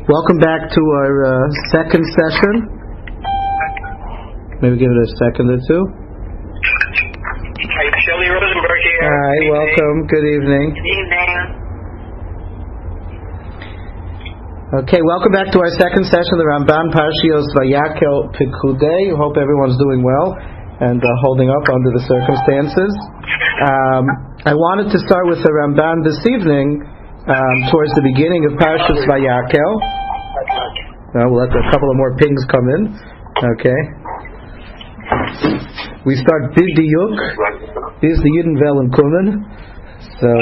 Welcome back to our second session. Maybe give it a second or two. Hi, Shelley Rosenberg here. Hi, welcome. Good evening. Good evening. Okay, welcome back to our second session, the Ramban Parshios Vayakel Pikudei. Hope everyone's doing well and holding up under the circumstances. I wanted to start with the Ramban this evening towards the beginning of Parshas Vayakel. We'll let a couple of more pings come in. Okay. We start Bidiyuk. This is the Yidden Vel and Kumen. So,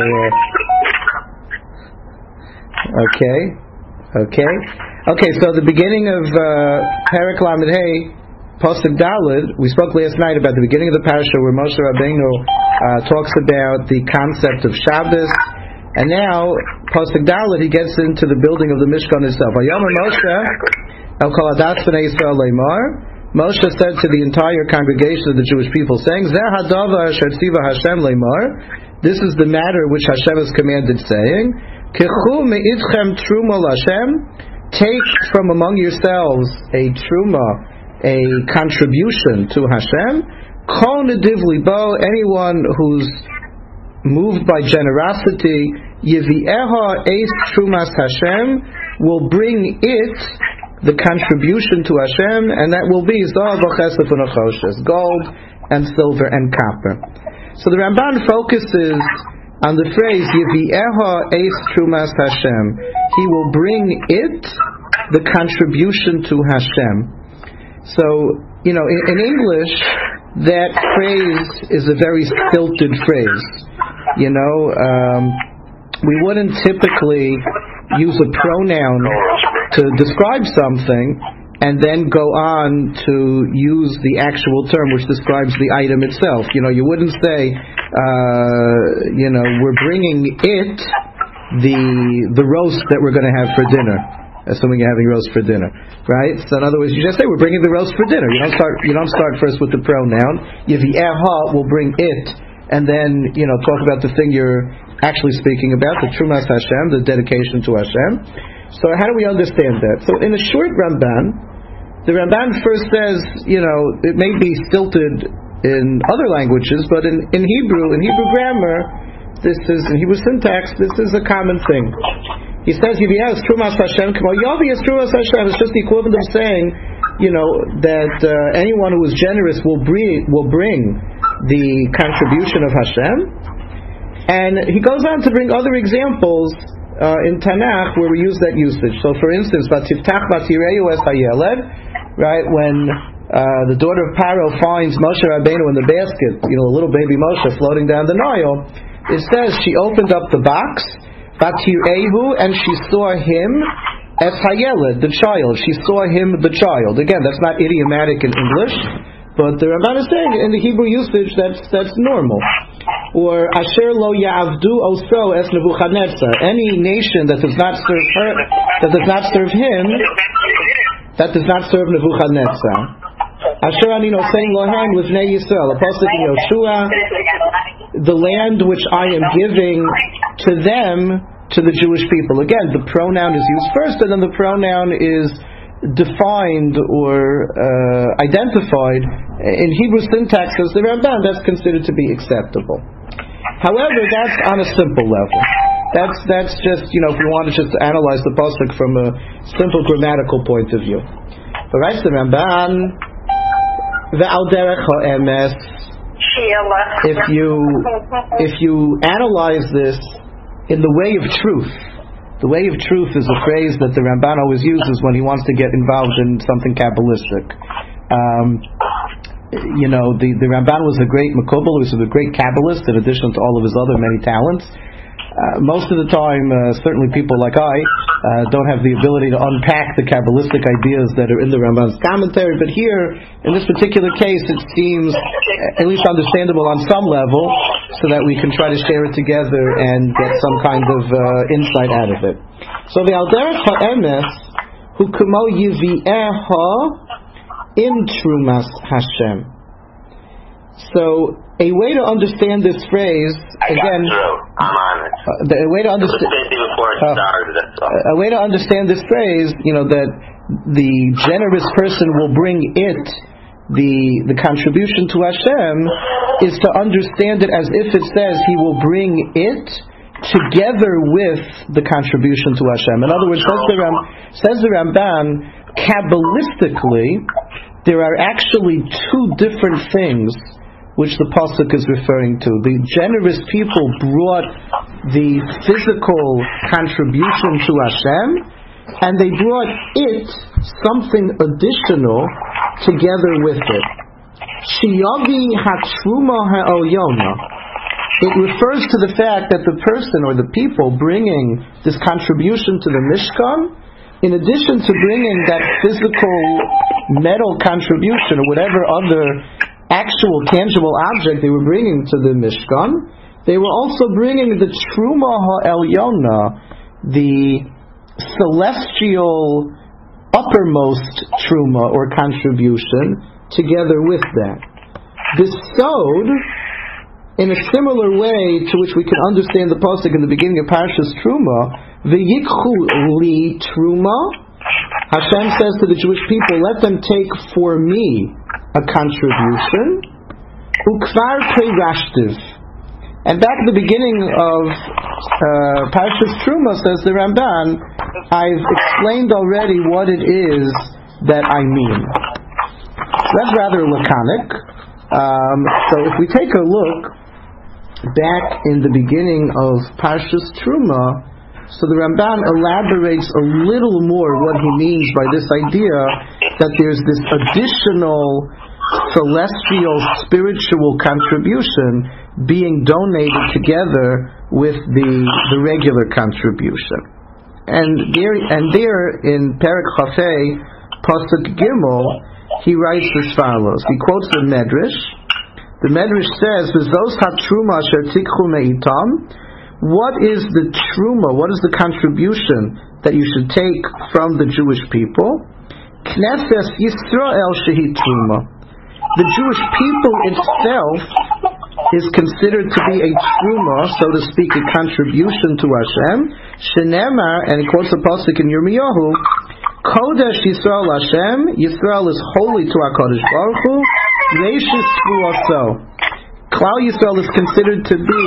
Okay, so the beginning of Perek Lamed Hey, Pasuk Daled, we spoke last night about the beginning of the parasha where Moshe Rabbeinu talks about the concept of Shabbos, and now Pasuk Daled he gets into the building of the Mishkan itself. Vayomer Moshe El Kol Adas Bnei Yisrael Leimar. Moshe said to the entire congregation of the Jewish people, saying, Zeh hadavar asher tziva Hashem leimar. This is the matter which Hashem has commanded, saying, Kechu me'idchem truma l'Hashem. Take from among yourselves a truma, a contribution to Hashem. Kol nediv libo, anyone who's moved by generosity, Yivieha eis trumas Hashem, will bring it, the contribution to Hashem, and that will be zahav v'chesef u'nachoshes, gold and silver and copper. So the Ramban focuses on the phrase Yivieha eis trumas Hashem. He will bring it, the contribution to Hashem. So, in English, that phrase is a very stilted phrase. We wouldn't typically use a pronoun to describe something and then go on to use the actual term which describes the item itself. You wouldn't say, we're bringing it the roast that we're going to have for dinner, assuming you're having roast for dinner, right? So in other words, you just say we're bringing the roast for dinner. You don't start first with the pronoun. Yivieha will bring it, and then talk about the thing you're actually speaking about, the Trumas Hashem, the dedication to Hashem. So how do we understand that? So in a short Ramban, the Ramban first says, it may be stilted in other languages, but in Hebrew grammar, this is, in Hebrew syntax, this is a common thing. He says, Yivieha is Trumas Hashem, Yavi is Trumas Hashem. It's just the equivalent of saying, that anyone who is generous will bring the contribution of Hashem. And he goes on to bring other examples in Tanakh where we use that usage. So, for instance, Vatiftach Vatireyu es hayeled, right? When the daughter of Paro finds Moshe Rabbeinu in the basket, a little baby Moshe floating down the Nile, it says she opened up the box, Vatirehu, and she saw him as hayeled, the child. She saw him, the child. Again, that's not idiomatic in English, but the Ramban is saying in the Hebrew usage that's normal. Or Asher lo ya'avdu oso es Nebuchadnezzar. Any nation that does not serve her, that does not serve him, that does not serve Nebuchadnezzar. Asher ani nosein lohem livnei Yisrael. A pasuk in Yoshua, the land which I am giving to them, to the Jewish people. Again, the pronoun is used first, and then the pronoun is defined or identified. In Hebrew syntax, as the Ramban, that's considered to be acceptable. However, that's on a simple level. That's just, if we want to just analyze the pasuk from a simple grammatical point of view. But writes the Ramban, ve'al derech ha'emes. If you analyze this in the way of truth, the way of truth is a phrase that the Ramban always uses when he wants to get involved in something Kabbalistic. The Ramban was a great Makubal, he was a great Kabbalist in addition to all of his other many talents. Most of the time, certainly people like I don't have the ability to unpack the Kabbalistic ideas that are in the Ramban's commentary, but here, in this particular case, it seems at least understandable on some level, so that we can try to share it together and get some kind of insight out of it. So the Alderech HaEmes, hu kumo yivieha in Trumas Hashem. So a way to understand this phrase, again, I'm on it. the way to understand. Before that's all. A way to understand this phrase, that the generous person will bring it, the contribution to Hashem, is to understand it as if it says he will bring it together with the contribution to Hashem. In other words, says the Ramban, Kabbalistically, there are actually two different things which the pasuk is referring to. The generous people brought the physical contribution to Hashem, and they brought it something additional together with it. Shiyavi hatruma ha'olyona. It refers to the fact that the person or the people bringing this contribution to the Mishkan, in addition to bringing that physical metal contribution or whatever other actual tangible object they were bringing to the Mishkan, they were also bringing the Truma HaElyona, the celestial uppermost Truma or contribution, together with that. Bestowed in a similar way to which we can understand the pasuk in the beginning of Parashas Truma, V'yikchu li Truma, Hashem says to the Jewish people, let them take for me a contribution, ukvar peirashtiv. And back at the beginning of Parashas Truma, says the Ramban, I've explained already what it is that I mean. So that's rather laconic. So if we take a look back in the beginning of Parashas Truma, so the Ramban elaborates a little more what he means by this idea that there's this additional celestial spiritual contribution being donated together with the regular contribution. And there in Perek Chafei, Pasuk Gimel, he writes as follows. He quotes the Medrash. The Medrash says, "V'zos hatruma asher tikchu meitam." What is the truma? What is the contribution that you should take from the Jewish people? Knesses Yisrael shehi truma. The Jewish people itself is considered to be a truma, so to speak, a contribution to Hashem. Shenemar, and he quotes the pasuk in Yirmiyahu, Kodesh Yisrael Hashem. Yisrael is holy to HaKadosh Baruch Hu. Reishis Tvuaso. Klal Yisrael is considered to be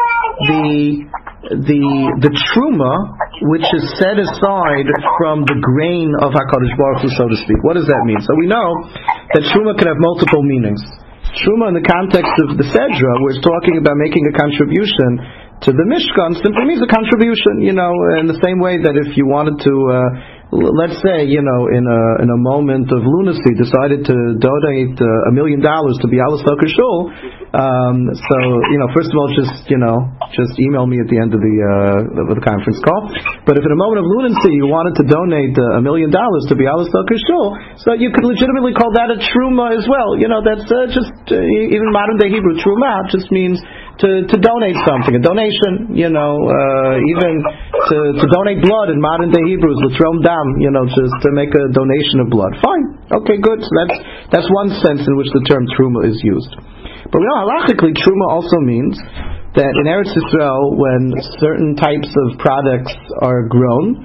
the truma which is set aside from the grain of HaKadosh Baruch Hu, so to speak. What does that mean? So we know that truma can have multiple meanings. Truma in the context of the Sedra, where it's talking about making a contribution to the Mishkan, simply means a contribution, in the same way that if you wanted to, let's say, in a moment of lunacy, decided to donate $1 million to Bialis Tucker Shul. So, first of all, just email me at the end of the conference call. But if in a moment of lunacy you wanted to donate $1 million to Bialis Tucker Shul, so you could legitimately call that a truma as well. That's just even modern day Hebrew truma just means to donate something, a donation. Even to donate blood in modern day Hebrew is l'trom dam. Just to make a donation of blood. Fine. Okay, good. So that's one sense in which the term truma is used. But we know halachically truma also means that in Eretz Yisrael, when certain types of products are grown,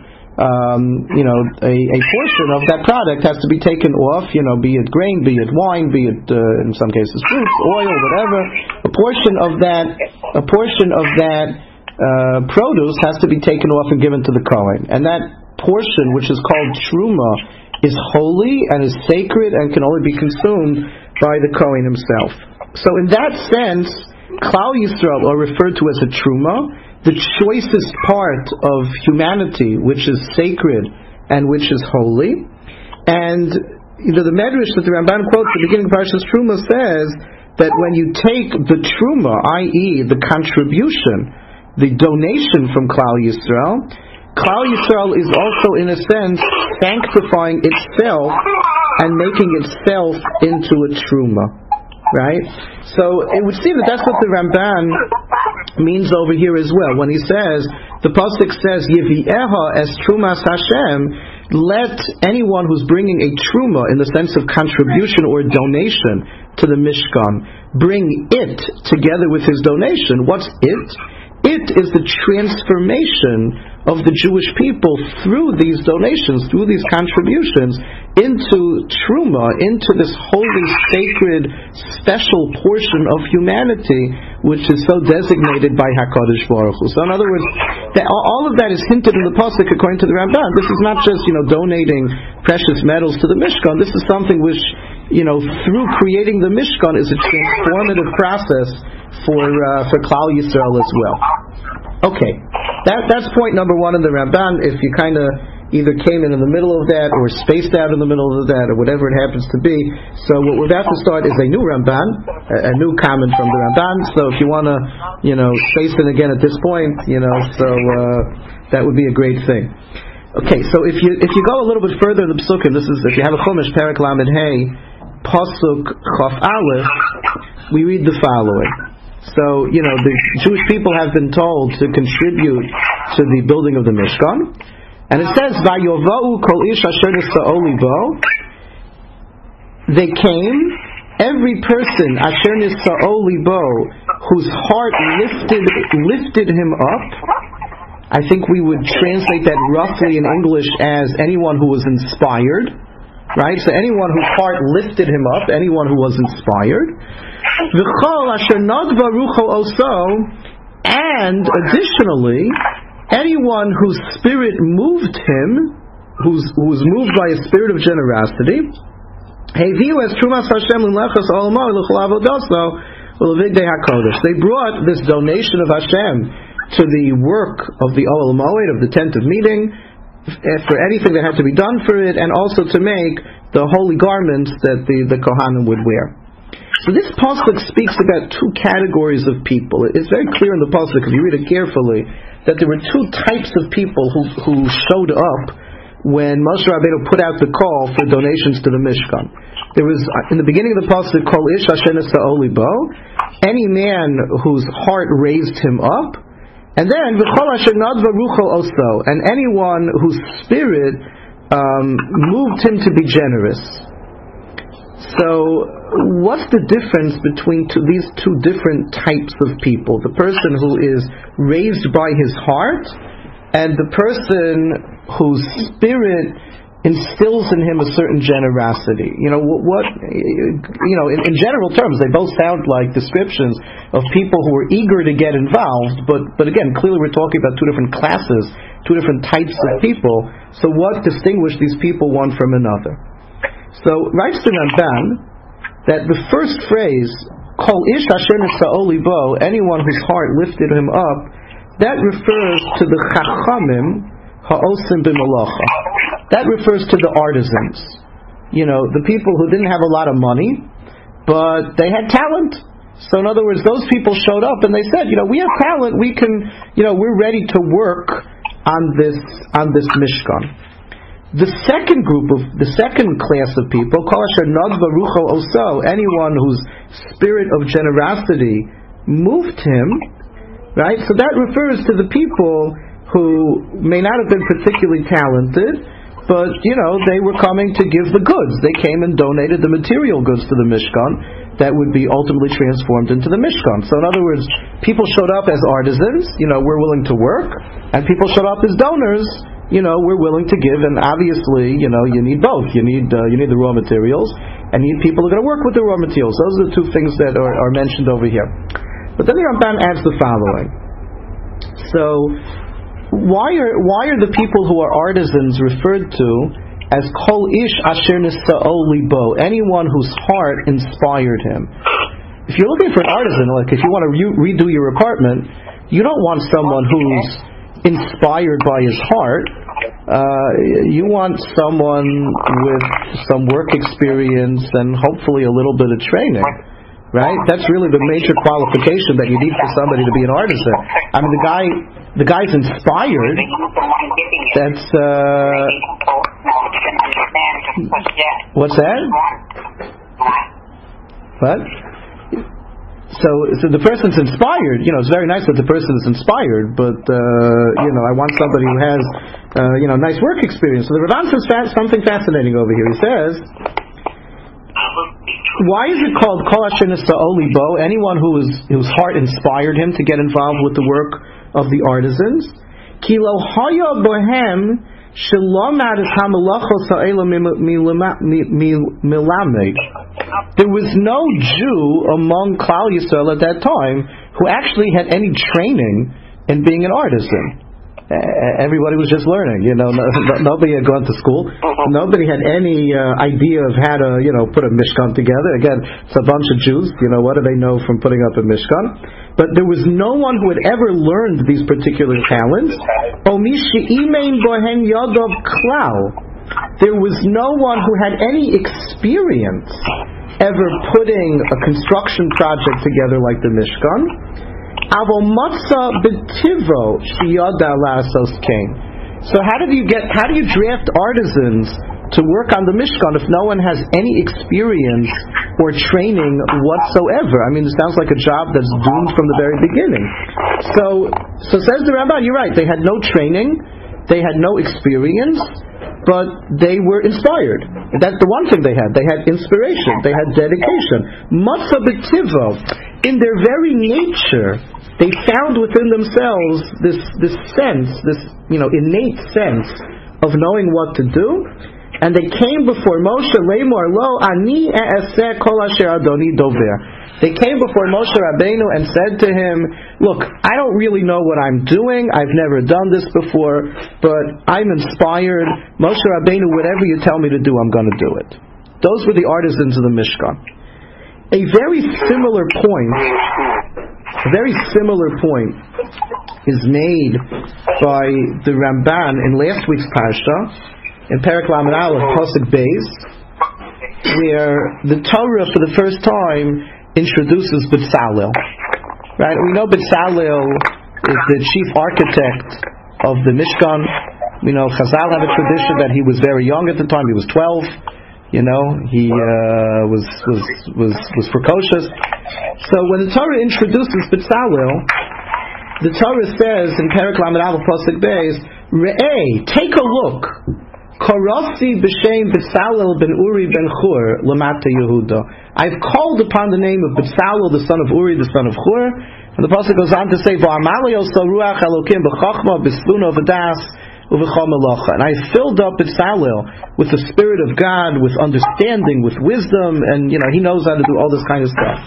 a portion of that product has to be taken off, be it grain, be it wine, be it in some cases fruits, oil, whatever. A portion of that produce has to be taken off and given to the Kohen. And that portion, which is called truma, is holy and is sacred and can only be consumed by the Kohen himself. So in that sense, Klal Yisrael are referred to as a truma, the choicest part of humanity, which is sacred and which is holy. And the Medrash that the Ramban quotes at the beginning of Parashas Truma says that when you take the truma, i.e. the contribution, the donation from Klal Yisrael, Klal Yisrael is also, in a sense, sanctifying itself and making itself into a truma. Right? So it would seem that that's what the Ramban means over here as well. When he says, the pasuk says, Yevieha es trumas Hashem, let anyone who's bringing a truma in the sense of contribution or donation to the Mishkan, bring it together with his donation. What's it? It is the transformation of the Jewish people through these donations, through these contributions, into Truma, into this holy, sacred, special portion of humanity, which is so designated by HaKadosh Baruch Hu. So in other words, all of that is hinted in the Pasuk according to the Ramban. This is not just, donating precious metals to the Mishkan. This is something which, through creating the Mishkan is a transformative process for Klal Yisrael as well. Okay, that's point number one in the Ramban. If you kind of either came in the middle of that or spaced out in the middle of that or whatever it happens to be. So what we're about to start is a new Ramban, a new comment from the Ramban. So if you want to, space it again at this point, that would be a great thing. Okay, so if you go a little bit further in the Pesukim, this is, if you have a Chumash, Perek Lamed Hey, Pasuk Chaf Aleph, we read the following. So, the Jewish people have been told to contribute to the building of the Mishkan. And it says, Vayova'u kol ish asher nisa'o libo. They came, every person, asher nisa'o libo, whose heart lifted him up. I think we would translate that roughly in English as anyone who was inspired. Right? So anyone whose heart lifted him up, anyone who was inspired. V'chol asher nadva rucho oso, and additionally, anyone whose spirit moved him, who was moved by a spirit of generosity, they brought this donation of Hashem to the work of the Ohel Moed, of the tent of meeting, for anything that had to be done for it, and also to make the holy garments that the Kohanim would wear. So this pasuk speaks about two categories of people. It's very clear in the pasuk, if you read it carefully, that there were two types of people who showed up when Moshe Rabbeinu put out the call for donations to the Mishkan. There was, in the beginning of the pasuk, Kol ish asher nisa'o libo, any man whose heart raised him up, and then V'chol asher nadva rucho oso, and anyone whose spirit moved him to be generous. So, what's the difference between these two different types of people? The person who is raised by his heart, and the person whose spirit instills in him a certain generosity. In general terms, they both sound like descriptions of people who are eager to get involved, but again, clearly we're talking about two different classes, two different types of people. So what distinguishes these people one from another? So, writes the Ramban that the first phrase, Kol ish asher nisa'o libo, anyone whose heart lifted him up, that refers to the Chachamim ha'osim b'malacha. That refers to the artisans. The people who didn't have a lot of money, but they had talent. So in other words, those people showed up and they said, we have talent, we can, we're ready to work on this Mishkan. The second class of people, Kol asher nadva rucho oso, anyone whose spirit of generosity moved him, right? So that refers to the people who may not have been particularly talented, but, they were coming to give the goods. They came and donated the material goods to the Mishkan that would be ultimately transformed into the Mishkan. So in other words, people showed up as artisans, we're willing to work, and people showed up as donors, we're willing to give, and obviously, you need both. You need the raw materials, and you need people who are going to work with the raw materials. Those are the two things that are mentioned over here. But then the Ramban adds the following. So, why are the people who are artisans referred to as Kol ish asher nisa'o libo, anyone whose heart inspired him? If you're looking for an artisan, like if you want to redo your apartment, you don't want someone who's inspired by his heart. You want someone with some work experience and hopefully a little bit of training. Right? That's really the major qualification that you need for somebody to be an artisan. I mean, the guy's inspired. That's what's that? What? So the person's inspired. It's very nice that the person is inspired, but I want somebody who has nice work experience. So the Ramban says something fascinating over here. He says, why is it called Kol asher nisa'o libo? Anyone whose heart inspired him to get involved with the work of the artisans. Kilo haya bohem shalomad es hamalachos ha'ela milamed. There was no Jew among Klal Yisrael at that time who actually had any training in being an artisan. Everybody was just learning, nobody had gone to school. Nobody had any idea of how to, put a Mishkan together. Again, it's a bunch of Jews, what do they know from putting up a Mishkan? But there was no one who had ever learned these particular talents. There was no one who had any experience ever putting a construction project together like the Mishkan. So how do you draft artisans to work on the Mishkan if no one has any experience or training whatsoever? I mean, it sounds like a job that's doomed from the very beginning. So says the Ramban, you're right, they had no training, they had no experience, but they were inspired. That's the one thing they had. They had inspiration, they had dedication. Matzah b'tivo, in their very nature, they found within themselves this sense, this innate sense of knowing what to do, and they came before Moshe Leimor Lo Ani E'aseh Kol Asher Adoni Dover. They came before Moshe Rabbeinu and said to him, look, I don't really know what I'm doing, I've never done this before, but I'm inspired. Moshe Rabbeinu, whatever you tell me to do, I'm going to do it. Those were the artisans of the Mishkan. A very similar point is made by the Ramban in last week's Parsha, in Perek Lamed Aleph, Pasuk Beis, where the Torah for the first time introduces Bezalel. Right? We know Bezalel is the chief architect of the Mishkan. We know Chazal have a tradition that he was very young at the time. He was 12. He was precocious. So when the Torah introduces Bezalel, the Torah says in Perek Lamed Aleph Pasuk Beis, Re'ei, take a look. Karasi b'shem Bezalel ben Uri ben Chur lamata Yehuda. I've called upon the name of Bezalel, the son of Uri, the son of Chur. And the Pasuk goes on to say, V'amalei oso ruach Elokim b'chachma b'sfuna v'das. And I filled up Bezalel with the Spirit of God, with understanding, with wisdom, and he knows how to do all this kind of stuff.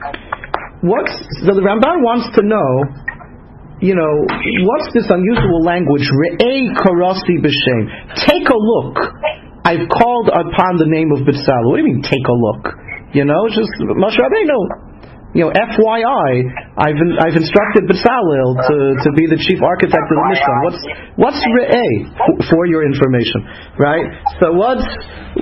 So the Ramban wants to know, what's this unusual language? Re'ei karasi b'shem. Take a look. I've called upon the name of Bezalel. What do you mean, take a look? Just Moshe Rabbeinu. FYI, I've instructed Bezalel to be the chief architect of the Mishkan. What's Re'ei for your information, right? So what's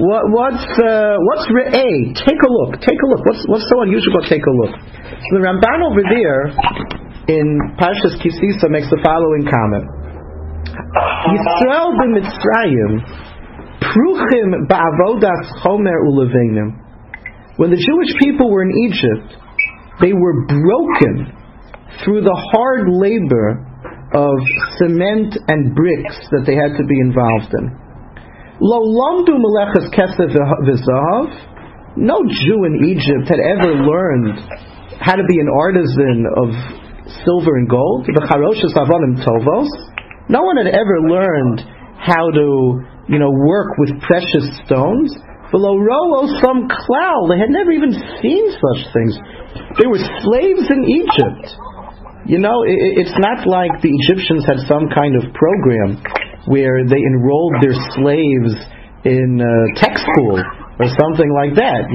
Re'ei? Take a look. What's so unusual about take a look? So the Ramban over there in Parshas Kisisa makes the following comment: Yisrael b'Mitzrayim pruchim ba'avodas chomer ulevenim. When the Jewish people were in Egypt, they were broken through the hard labor of cement and bricks that they had to be involved in. Lo lamdu melechas kesef v'zahav. No Jew in Egypt had ever learned how to be an artisan of silver and gold. V'charoshas avonim tovos. No one had ever learned how to, work with precious stones. V'lo ro'o some klal. They had never even seen such things. They were slaves in Egypt. It's not like the Egyptians had some kind of program where they enrolled their slaves in tech school or something like that.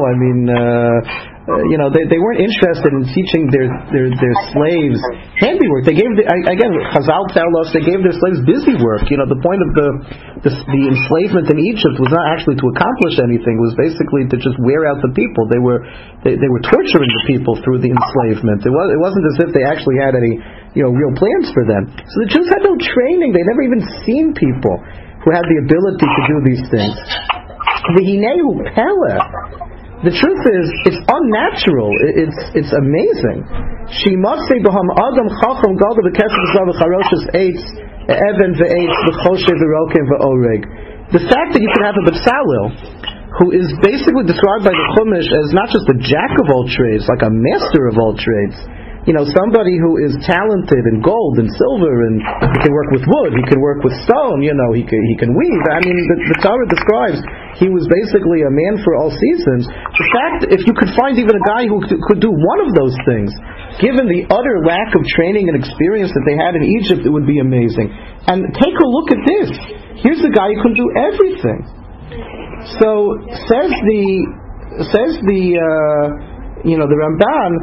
They weren't interested in teaching their slaves handiwork. They gave Chazal tell us they gave their slaves busy work. The point of the enslavement in Egypt was not actually to accomplish anything. It was basically to just wear out the people. They were torturing the people through the enslavement. It wasn't as if they actually had any real plans for them. So the Jews had no training. They never even seen people who had the ability to do these things. V'hinehu peleh. The truth is, it's unnatural. It's amazing. Shimatzei b'ham adam chacham gadol b'kesef zav v'charoshes eitz even ve'eitz v'choshe v'rokem v'oreg. The fact that you can have a Bezalel who is basically described by the Chumash as not just a jack of all trades, like a master of all trades, somebody who is talented in gold and silver, and he can work with wood, he can work with stone, he can weave. I mean, the Torah describes he was basically a man for all seasons. The fact, if you could find even a guy who could do one of those things, given the utter lack of training and experience that they had in Egypt, it would be amazing. And take a look at this. Here's a guy who can do everything. So says the Ramban,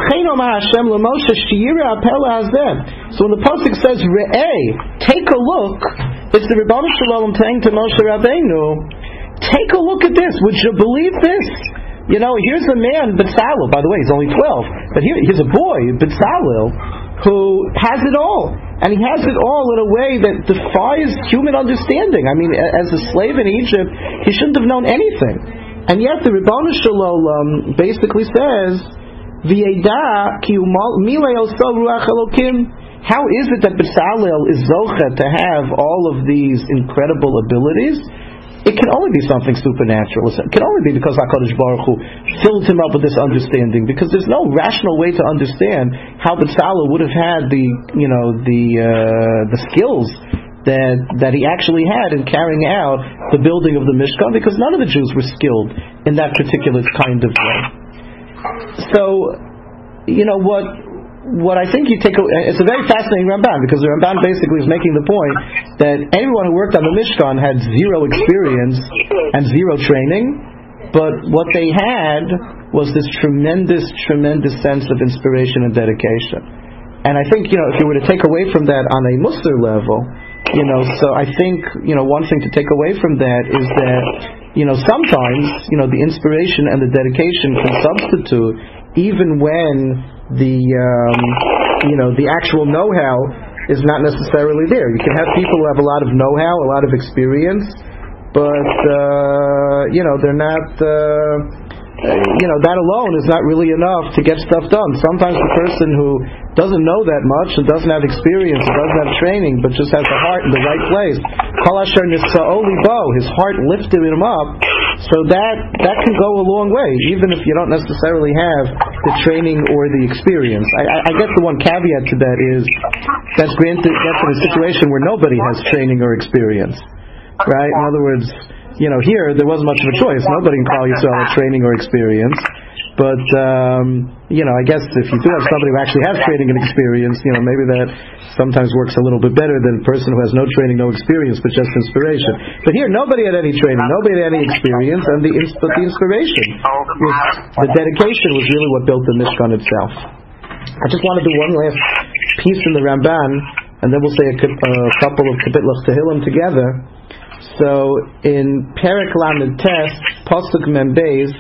so when the pasuk says Re'eh, take a look, it's the Rebbeinu Shalom saying to Moshe Rabbeinu, take a look at this. Would you believe this? Here's a man, Bezalel, by the way, he's only 12, but here's a boy, Bezalel, who has it all. And he has it all in a way that defies human understanding. I mean, as a slave in Egypt, he shouldn't have known anything. And yet the Rebbeinu Shalom basically says, V'yeda ki milei oso ruach Elokim. How is it that Bezalel is zocha to have all of these incredible abilities? It can only be something supernatural. It can only be because HaKadosh Baruch Hu filled him up with this understanding. Because there's no rational way to understand how Bezalel would have had the skills that he actually had in carrying out the building of the Mishkan. Because none of the Jews were skilled in that particular kind of way. So, what I think it's a very fascinating Ramban, because the Ramban basically is making the point that everyone who worked on the Mishkan had zero experience and zero training, but what they had was this tremendous, tremendous sense of inspiration and dedication. And I think, if you were to take away from that on a Musar level, so I think, one thing to take away from that is that, sometimes, the inspiration and the dedication can substitute even when the actual know-how is not necessarily there. You can have people who have a lot of know-how, a lot of experience, but they're not. That alone is not really enough to get stuff done. Sometimes the person who doesn't know that much and doesn't have experience and doesn't have training, but just has the heart in the right place, his heart lifted him up, so that can go a long way, even if you don't necessarily have the training or the experience. I guess the one caveat to that is that's in a situation where nobody has training or experience, right? In other words, here there wasn't much of a choice. Nobody in Klal Yisrael had training or experience. But, I guess if you do have somebody who actually has training and experience, maybe that sometimes works a little bit better than a person who has no training, no experience, but just inspiration. But here, nobody had any training, nobody had any experience, but the inspiration, the dedication was really what built the Mishkan itself. I just want to do one last piece in the Ramban, and then we'll say a couple of Kapitlas Tehillim together. So, in Perek Lamed Tes, Pasuk Mem Beis,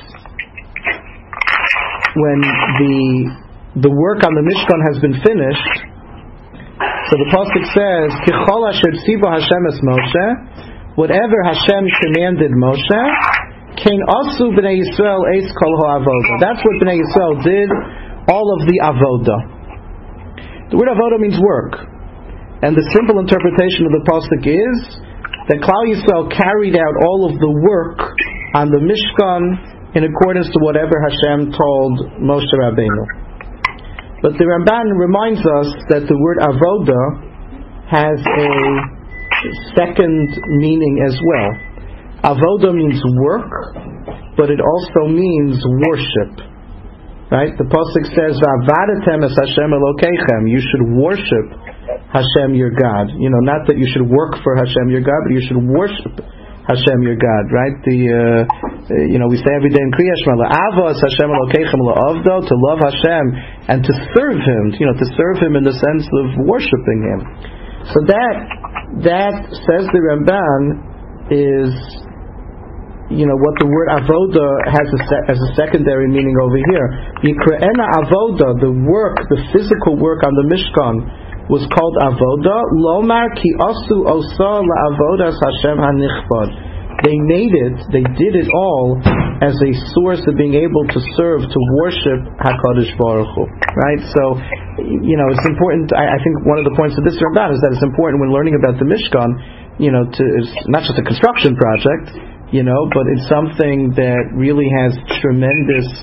when the work on the Mishkan has been finished, so the pasuk says, "Kichol asher tziva Hashem es Moshe," whatever Hashem commanded Moshe, "Kein asu bnei Yisrael eis kol ha'avoda." That's what bnei Yisrael did, all of the avoda. The word avoda means work, and the simple interpretation of the pasuk is that Klal Yisrael carried out all of the work on the Mishkan in accordance to whatever Hashem told Moshe Rabbeinu. But the Ramban reminds us that the word avoda has a second meaning as well. Avoda means work, but it also means worship. Right? The pasuk says, "Va'avadatem es Hashem Elokeichem." You should worship Hashem your God. Not that you should work for Hashem your God, but you should worship Hashem your God, right? We say every day in Kriya Shema, La'avos Hashem Elokeichem La'avdo, to love Hashem and to serve Him, to serve Him in the sense of worshiping Him. So that says the Ramban is, what the word avoda has as a secondary meaning over here. Yikra'ena avoda, the work, the physical work on the Mishkan, was called avoda. Lomar ki asu osa la'avodas Hashem hanichbad. They did it all as a source of being able to serve, to worship HaKadosh Baruch Hu. Right? So, it's important. I think one of the points of this Ramban is that it's important when learning about the Mishkan, it's not just a construction project, but it's something that really has tremendous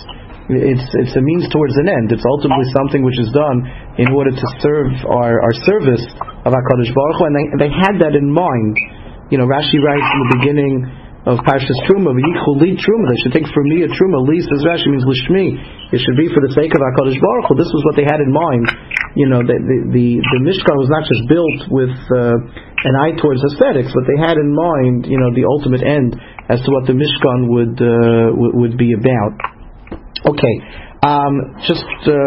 it's a means towards an end. It's ultimately something which is done in order to serve our service of HaKadosh Baruch Hu, and they had that in mind. Rashi writes in the beginning of Parshas Truma, "V'yichul li truma." They should take for me a truma. Li, says Rashi, means lishmi. It should be for the sake of HaKadosh Baruch Hu. This was what they had in mind. The Mishkan was not just built with an eye towards aesthetics, but they had in mind, the ultimate end as to what the Mishkan would be about. Okay, just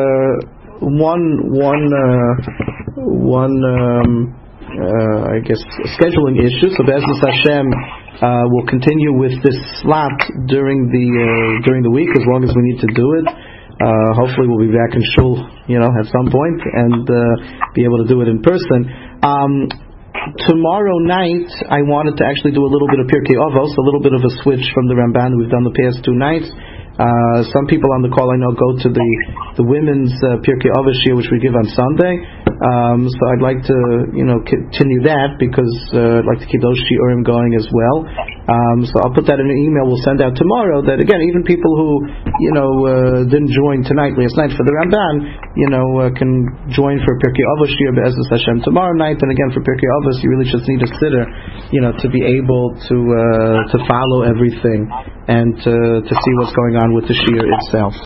I guess scheduling issue. So Be'ezus Hashem, we'll continue with this slot during the week as long as we need to do it. Hopefully we'll be back in shul, at some point and be able to do it in person. Tomorrow night I wanted to actually do a little bit of Pirkei Avos, a little bit of a switch from the Ramban we've done the past 2 nights. Some people on the call I know go to the women's Pirkei Avos shir, which we give on Sunday. So I'd like to continue that because I'd like to keep those shiurim going as well. So I'll put that in an email we'll send out tomorrow, that again, even people who didn't join last night for the Ramban, can join for Pirkei Avos shir Be'ezus Hashem tomorrow night. And again, for Pirkei Avos you really just need a sitter to be able to follow everything and to see what's going on with the shir itself.